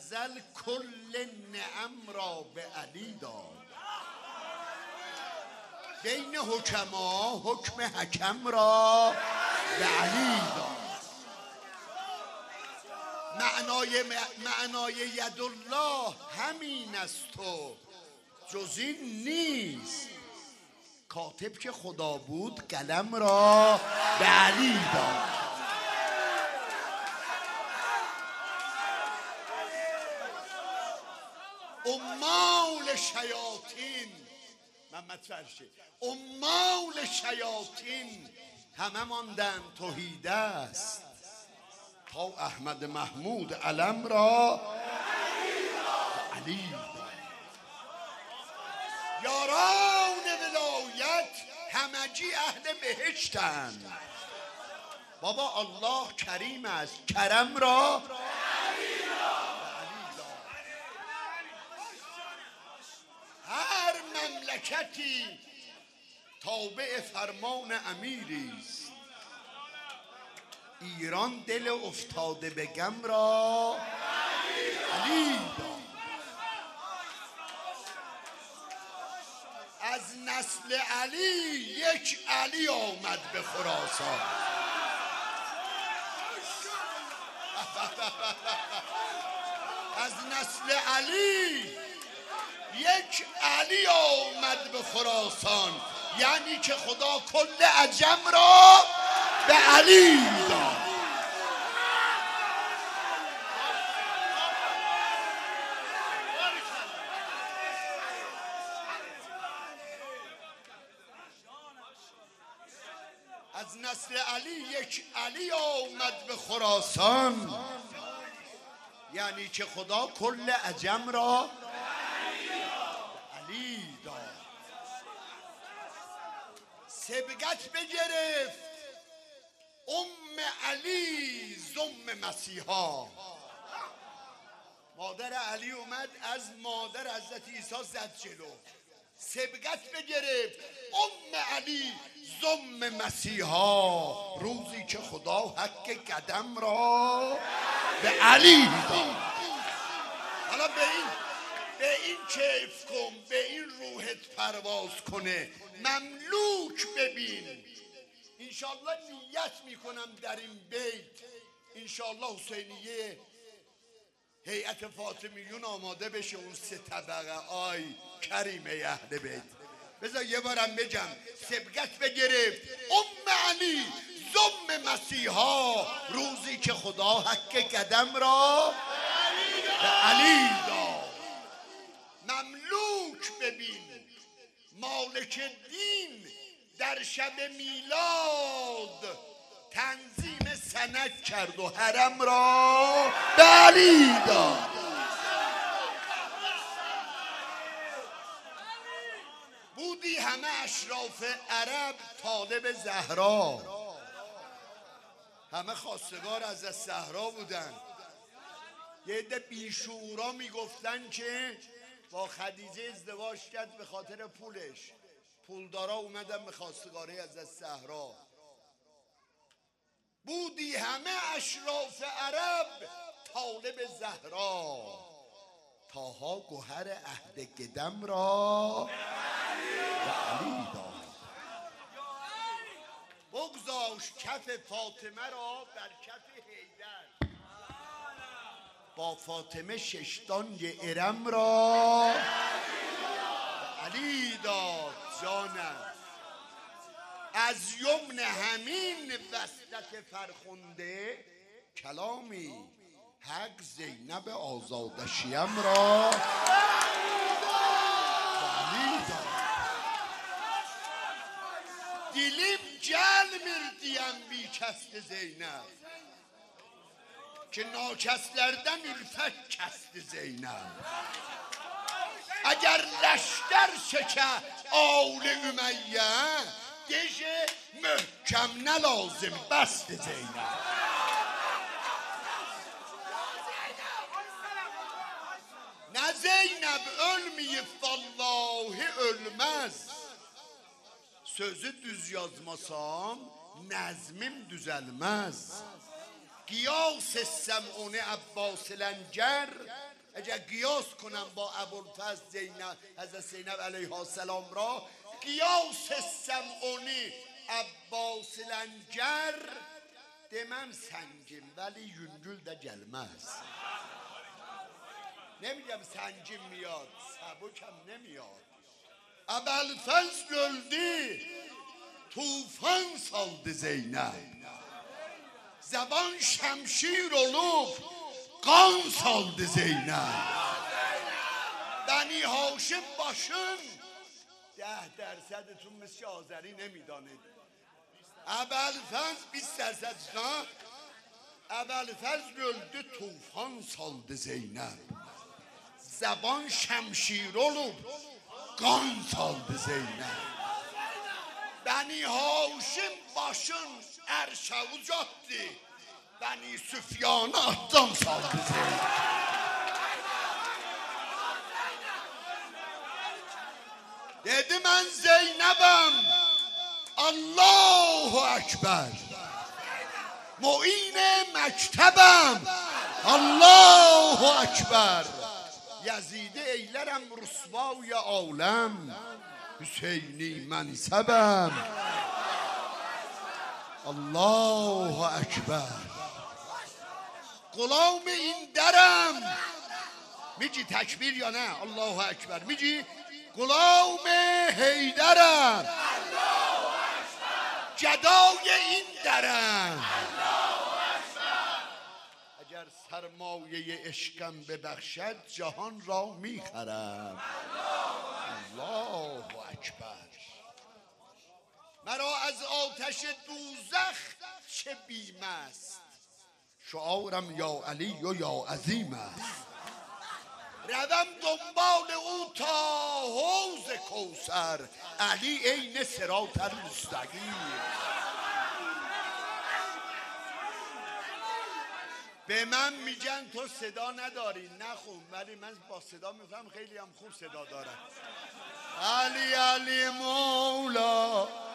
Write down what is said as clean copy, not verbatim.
ازل کل نعم را به علی داد. بین حکما حکم حکم را به علی داد. معنای یدالله همین است و جز این نیست. کاتب که خدا بود قلم را به علی داد. امال شیاطین، محمد فرشی، امال شیاطین همه ماندن توحید است تا احمد محمود علم را علی داد. یاران ولایت همگی اهل بهشتند. بابا الله کریم است، کرم را هر مملکتی تابع فرمان امیری است. ایران دل افتاده به غم را علی داد. از نسل علی یک علی آمد به خراسان. از نسل علی یک علی آمد به خراسان، یعنی که خدا کل عجم را به علی داد. از نسل علی یک علی آمد به خراسان، یعنی که خدا کل عجم را علی داد. سبقت بگرفت علی زم مسیحا. مادر علی اومد از مادر حضرت عیسی زد جلو. سبقت بگرفت علی زم مسیحا، روزی که خدا حق قدم را به علی داد. حالا به این کیف کن، به این روحت پرواز کنه، مملوک ببین. انشالله نیت میکنم در این بیت انشالله حسینیه هیئت فاطمیون آماده بشه، اون 3 طبقه آی کریمه اهل بیت. بذار یه بارم بگم. سبقت بگرفت علی زم مسیحا، روزی که خدا حق قدم را به علی داد. مملوک ببین، مالک دین در شب میلاد تنظیم سند کرد و حرم را به علی داد. بودی همه اشراف عرب طالب زهرا، همه خواستگار از زهرا بودن. یه عده بیشعورا میگفتن که با خدیجه ازدواج کرد به خاطر پولش. پولدارا اومدن به خواستگاری از زهرا. بودی همه اشراف عرب طالب زهرا، تاها گوهر عهد قدم را به علی داد. بگذاشت کف فاطمه را بر کف حیدر، با فاطمه ششتانگ ارم را به علی داد. جانم از یمن همین وسط فرخنده کلامی، حق زینب آزاده شیم را علی داد. دیلیم جل میردیم بی کست زینب، که ناکسلردن الفت کست زینب. اگر لشکر شکه آل امیه، دژ محکم نلازم بست زینب. نه زینب ölmeyip vallahi ölmez. Sözü düz yazmasam nazmim düzelmez. Qiyas etsem onu Abbas Ləngər, اگر قیاس کنم با ابوالفضل زینب حضرت زینب علیها السلام را، قیاس سمعونی عباس لنجر demem سنجیم ولی یونجول ده gelmez. نمیگم سنجیم میاد، سبکم نمیاد. ابوالفضل öldü tufan saldı Zeynep. Zaban şemşir olup kan saldı Zeynep. Beni Haşim başın 10% مثل آذری نمیدانید. ابوالفضل 20% نه. ابوالفضل öldü tufan saldı Zeynep. Zaban şemşir olup kan saldı Zeynep. Beni Haşim başın erşe uzattı. Beni Süfyan'a attan saldı Zeynep. Dedi ben Zeynep'im. Allahu Ekber. Mu'in mektebim. Allahu Ekber. Yazid'i eylerem rusvaya alem. Hüseyni mensebem. Allahu Ekber. Gulam این درم. میگی تکبیر یا نه؟ Allahu Ekber. میگی غلام حیدرم. جدای این درم. اگر سرمایه عشقم ببخشد جهان را میخرم. الله اکبر. مرا از آتش دوزخ چه بیم است. شعارم یا علی و یا عظیم است. روم دنبال او تا حوض کوثر. علی عین صراط المستقیم. به من میگن تو صدا نداری، نخون، ولی من با صدا میفهم خیلی هم خوب صدا دارم. علی علی مولا